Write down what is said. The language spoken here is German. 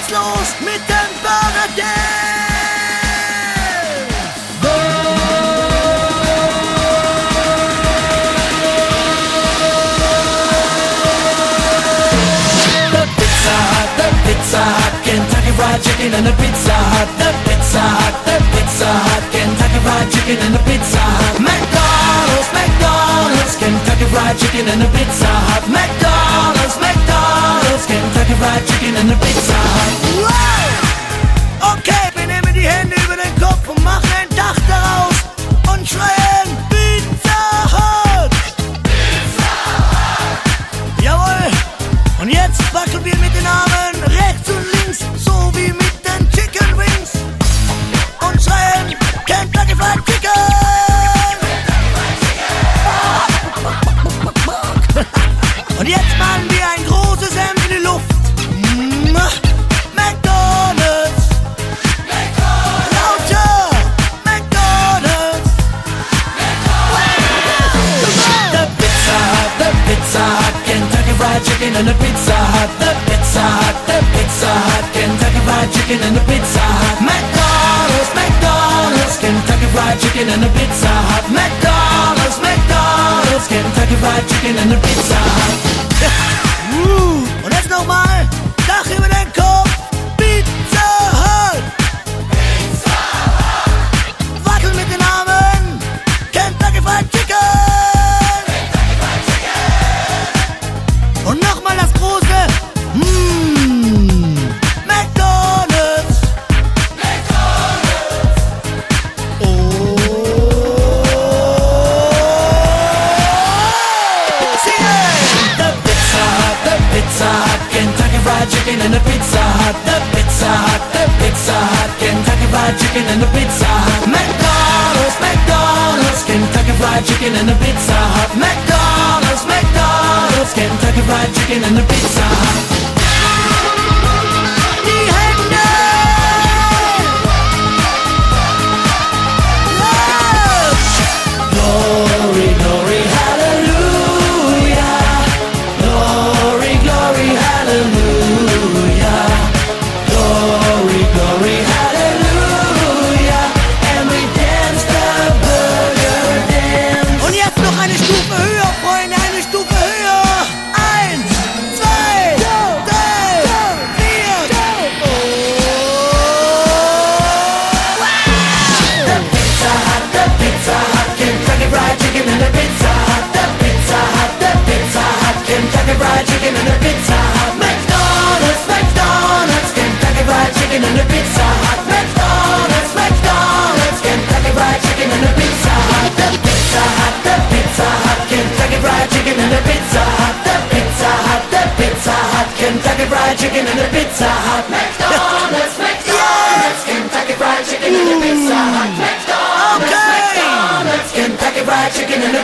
geht's los mit dem Burger Game! Pizza Hut, Kentucky Fried Chicken and a Pizza Hut. The Pizza Hut, the Pizza Hut, Kentucky Fried Chicken and a Pizza Hut. McDonald's, McDonald's, Kentucky Fried Chicken and a Pizza Hut. McDonald's, McDonald's, Kentucky Fried Chicken and a Pizza Hut. Wow! Okay, wir nehmen die Hände über den Kopf und machen ein Dach daraus und schreien Pizza Hut! Pizza Hut! Jawohl! Und jetzt wackeln wir mit den Armen rechts und links, so wie mit den Chicken Wings. Und schreien Kentucky Fried Chicken! Und jetzt machen wir ein großes M in die Luft. McDonald's! McDonald's! Lauter! McDonald's! McDonald's! The Pizza Hut, the Pizza Hut, Kentucky Fried Chicken and a Pizza Hut. The Pizza Hut, the Pizza Hut, Kentucky Fried Chicken and a Pizza Hut. McDonald's, McDonald's, Kentucky Fried Chicken and a Pizza Hut. McDonald's, McDonald's, Kentucky Fried Chicken and a Pizza Hut. Und jetzt nochmal, Dach über den Kopf, Pizza Hut! Pizza Hut! Wackel mit den Armen, Kentucky Fried Chicken! Kentucky Fried Chicken! Und nochmal das große, McDonald's! McDonald's! Oh! Pizza Hut, Kentucky Fried Chicken and a Pizza Hut. The Pizza Hut, the Pizza Hut, Kentucky Fried Chicken and a Pizza Hut. McDonald's, McDonald's, Kentucky Fried Chicken and a Pizza Hut. McDonald's, McDonald's, Kentucky Fried Chicken and a Pizza Hut. Die Hände! Glory, glory, hallelujah. Glory, glory, hallelujah. Glory, glory, hallelujah. And we dance the burger dance. Und jetzt noch eine Stufe höher, Freunde, eine Stufe höher. 1, 2, 3, 4. The Pizza Hut, the Pizza Hut, Kentucky Fried Chicken and a Pizza Hut. The Pizza Hut, the Pizza Hut, Kentucky Fried Chicken and a Pizza Hut. McDonald's, McDonald's, Kentucky Fried Chicken and a Pizza Hut. McDonald's, McDonald's, Kentucky Fried Chicken and a Pizza Hut. The Pizza Hut, the Pizza Hut, Kentucky Fried Chicken and a Pizza Hut. The Pizza Hut, the Pizza Hut, Kentucky Fried Chicken and a Pizza Hut. McDonald's, McDonald's, Kentucky Fried Chicken and a Pizza Hut. McDonald's, McDonald's, Kentucky Fried Chicken and a